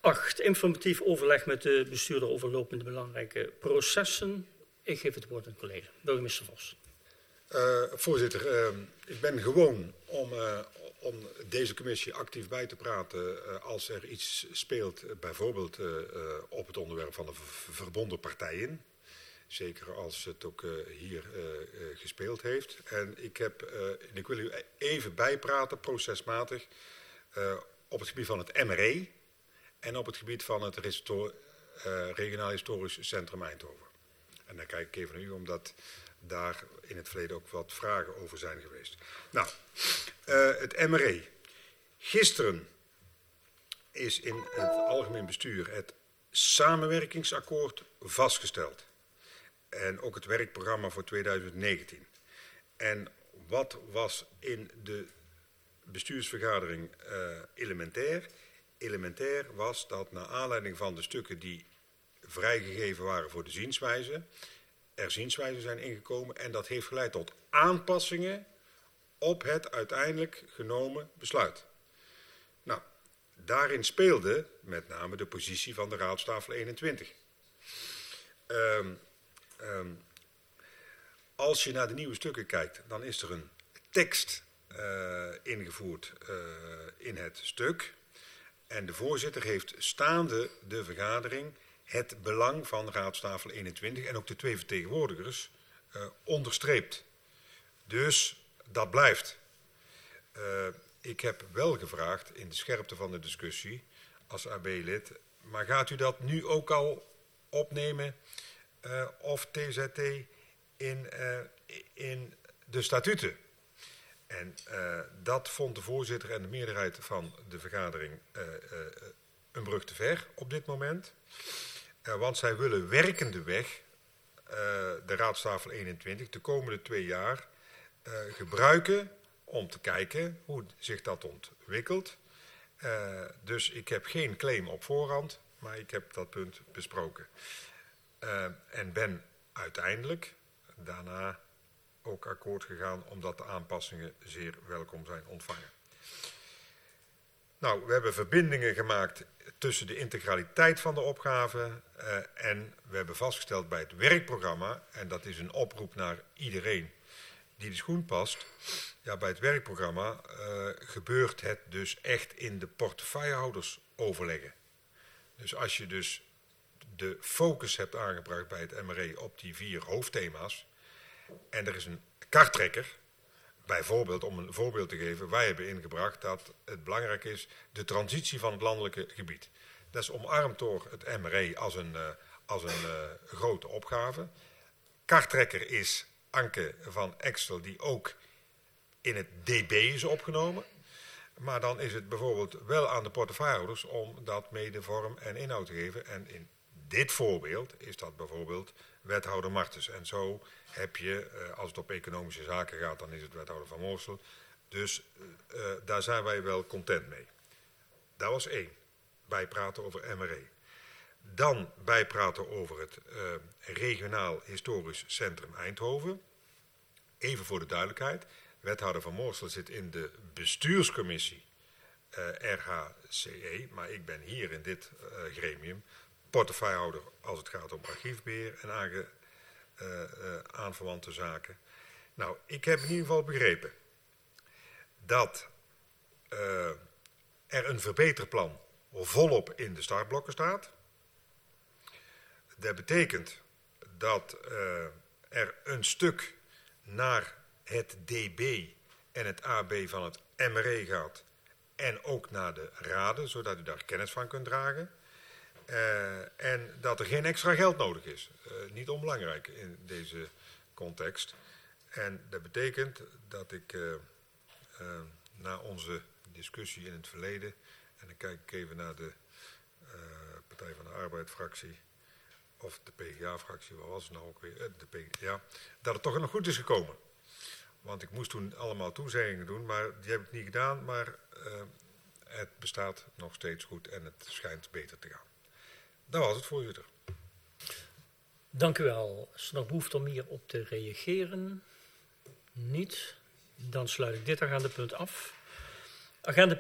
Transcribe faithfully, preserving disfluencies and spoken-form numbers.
acht. Informatief overleg met de bestuurder over lopende belangrijke processen. Ik geef het woord aan de collega. Burgemeester Vos. Uh, voorzitter, uh, ik ben gewoon om, uh, om deze commissie actief bij te praten uh, als er iets speelt, uh, bijvoorbeeld uh, uh, op het onderwerp van de verbonden partijen. Zeker als het ook uh, hier uh, uh, gespeeld heeft. En ik, heb, uh, en ik wil u even bijpraten, procesmatig, uh, op het gebied van het M R E en op het gebied van het uh, Regionaal Historisch Centrum Eindhoven. En dan kijk ik even naar u, omdat daar in het verleden ook wat vragen over zijn geweest. Nou, uh, het M R E. Gisteren is in het algemeen bestuur het samenwerkingsakkoord vastgesteld. En ook het werkprogramma voor tweeduizend negentien. En wat was in de bestuursvergadering uh, elementair? Elementair was dat naar aanleiding van de stukken die vrijgegeven waren voor de zienswijze, er zienswijzen zijn ingekomen en dat heeft geleid tot aanpassingen op het uiteindelijk genomen besluit. Nou, daarin speelde met name de positie van de raadstafel eenentwintig. Um, um, als je naar de nieuwe stukken kijkt, dan is er een tekst uh, ingevoerd uh, in het stuk. En de voorzitter heeft staande de vergadering het belang van raadstafel eenentwintig en ook de twee vertegenwoordigers uh, onderstreept. Dus dat blijft. Uh, ik heb wel gevraagd in de scherpte van de discussie als A B-lid, maar gaat u dat nu ook al opnemen uh, of T Z T in, uh, in de statuten? En uh, dat vond de voorzitter en de meerderheid van de vergadering uh, uh, een brug te ver op dit moment. Uh, want zij willen werkende weg uh, de raadstafel eenentwintig de komende twee jaar uh, gebruiken om te kijken hoe zich dat ontwikkelt. Uh, dus ik heb geen claim op voorhand, maar ik heb dat punt besproken. Uh, en ben uiteindelijk daarna ook akkoord gegaan omdat de aanpassingen zeer welkom zijn ontvangen. Nou, we hebben verbindingen gemaakt tussen de integraliteit van de opgave uh, en we hebben vastgesteld bij het werkprogramma, en dat is een oproep naar iedereen die de schoen past. Ja, bij het werkprogramma uh, gebeurt het dus echt in de portefeuillehouders overleggen. Dus als je dus de focus hebt aangebracht bij het M R E op die vier hoofdthema's en er is een karttrekker, bijvoorbeeld, om een voorbeeld te geven, wij hebben ingebracht dat het belangrijk is de transitie van het landelijke gebied. Dat is omarmd door het M R E als een, uh, als een uh, grote opgave. Karttrekker is Anke van Exel, die ook in het D B is opgenomen. Maar dan is het bijvoorbeeld wel aan de portefeuillehouders om dat mede vorm en inhoud te geven. En in dit voorbeeld is dat bijvoorbeeld wethouder Martens. En zo heb je, als het op economische zaken gaat, dan is het wethouder Van Moorsel. Dus uh, daar zijn wij wel content mee. Dat was één. Bijpraten over M R E. Dan bijpraten over het uh, Regionaal Historisch Centrum Eindhoven. Even voor de duidelijkheid. Wethouder Van Moorsel zit in de bestuurscommissie uh, R H C E. Maar ik ben hier in dit uh, gremium portefeuillehouder als het gaat om archiefbeheer en aange, uh, uh, aanverwante zaken. Nou, ik heb in ieder geval begrepen dat uh, er een verbeterplan volop in de startblokken staat. Dat betekent dat uh, er een stuk naar het D B en het A B van het M R E gaat en ook naar de raden, zodat u daar kennis van kunt dragen. Uh, en dat er geen extra geld nodig is. Uh, niet onbelangrijk in deze context. En dat betekent dat ik uh, uh, na onze discussie in het verleden, en dan kijk ik even naar de uh, Partij van de Arbeid-fractie, of de P G A-fractie, wat was het nou ook weer? Uh, de P G A, dat het toch nog goed is gekomen. Want ik moest toen allemaal toezeggingen doen, maar die heb ik niet gedaan. Maar uh, het bestaat nog steeds goed en het schijnt beter te gaan. Dat was het, voorzitter. Dank u wel. Is er nog behoefte om hier op te reageren? Niet. Dan sluit ik dit agenda punt af. Agenda